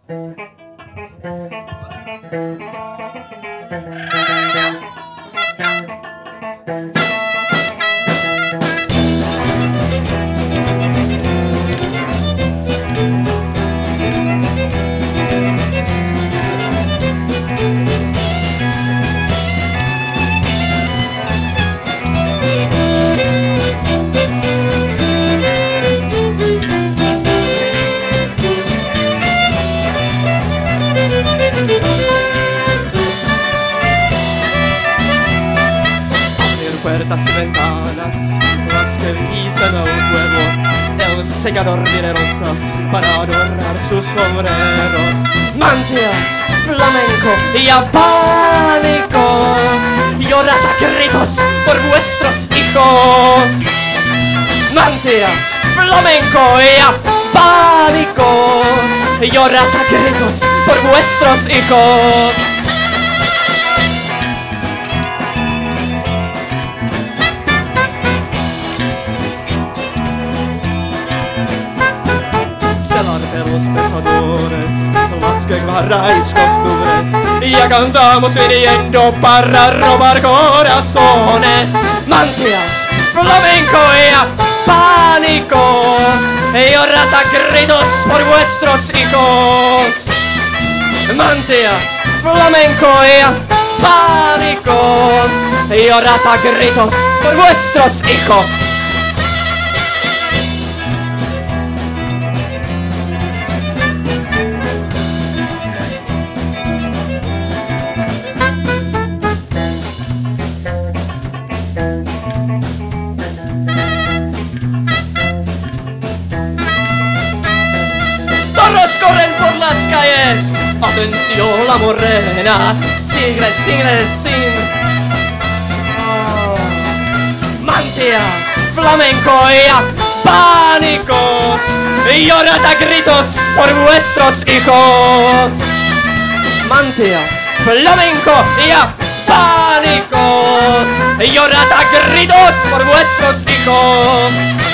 Puertas y ventanas, las que dicen al huevo, el secador de rosas para adornar su sombrero. Mantias, flamenco y apánicos, llorad a gritos por vuestros hijos. Mantias, flamenco y apánicos, llorad a gritos por vuestros hijos. De los pesadores, los que guardáis costumbres, ya cantamos viniendo para robar corazones. Mantias, flamenco y pánicos, llorad a gritos por vuestros hijos. Mantias, flamenco y pánicos, llorad a gritos por vuestros hijos. Corren por las calles, atención la morena, sigue, sigue, sigue. Mantias, flamenco y pánicos, llorad a gritos por vuestros hijos. Mantias, flamenco y pánicos, llorad a gritos por vuestros hijos.